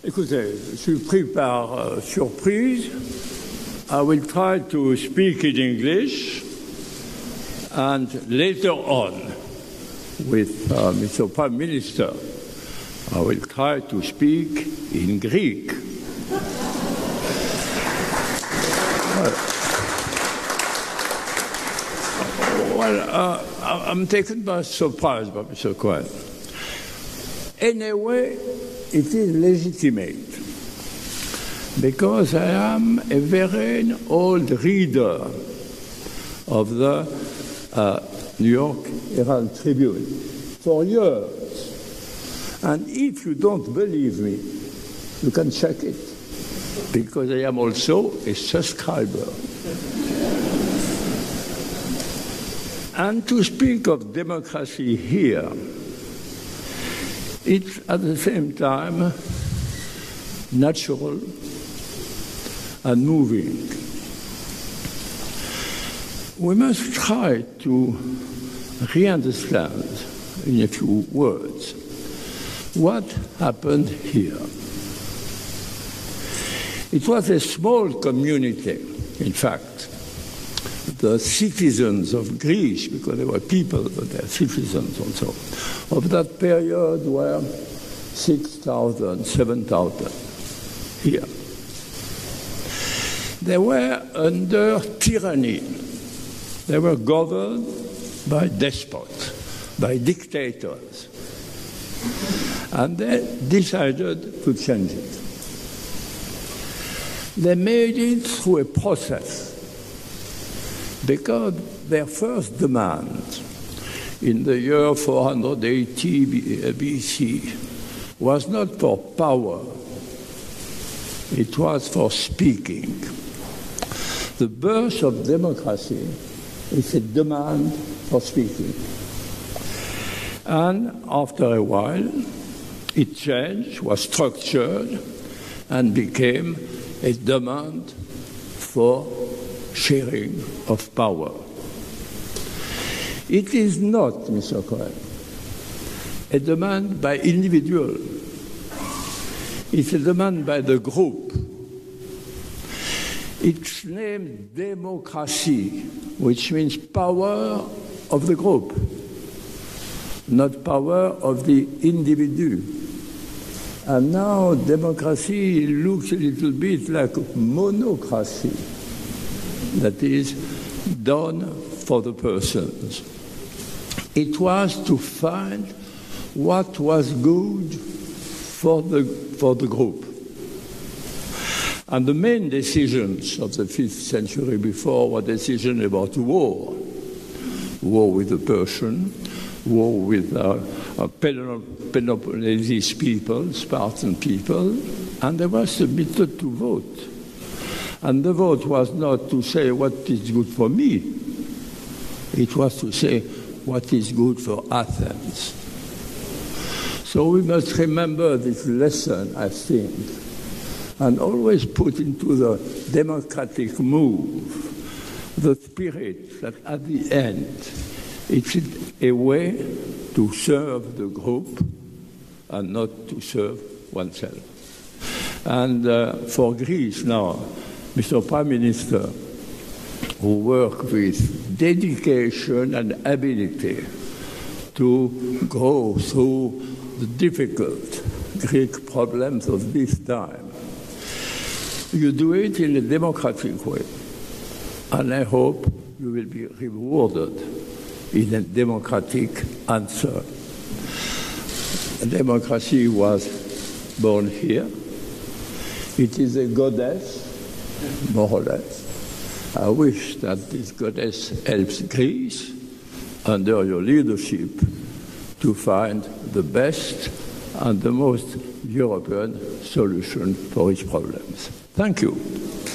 Écoutez, je suis pris par surprise. I will try to speak in English, and later on, with Mr. Prime Minister, I will try to speak in Greek. I'm taken by surprise by Mr. Cohen. Anyway, it is legitimate, because I am a very old reader of the New York Herald Tribune for years. And if you don't believe me, you can check it, because I am also a subscriber. And to speak of democracy here, it's at the same time natural and moving. We must try to re-understand in a few words what happened here. It was a small community, in fact. The citizens of Greece, because they were people, but they are citizens also, of that period were 6,000, 7,000 here. They were under tyranny. They were governed by despots, by dictators. And they decided to change it. They made it through a process, because their first demand in the year 480 BC was not for power, it was for speaking. The birth of democracy is a demand for speaking. And after a while, it changed, was structured, and became a demand for sharing of power. It is not, Mr. Cohen, a demand by individual. It's a demand by the group. It's named democracy, which means power of the group, not power of the individual. And now democracy looks a little bit like monocracy, that is done for the persons. It was to find what was good for the group. And the main decisions of the 5th century before were decisions about war with the Persian, war with Peloponnese people, Spartan people, and they were submitted to vote. And the vote was not to say what is good for me. It was to say what is good for Athens. So we must remember this lesson, I think, and always put into the democratic move the spirit that at the end it's a way to serve the group and not to serve oneself. And for Greece now, Mr. Prime Minister, who worked with dedication and ability to go through the difficult Greek problems of this time, you do it in a democratic way. And I hope you will be rewarded in a democratic answer. Democracy was born here. It is a goddess, more or less. I wish that this goddess helps Greece under your leadership to find the best and the most European solution for its problems. Thank you.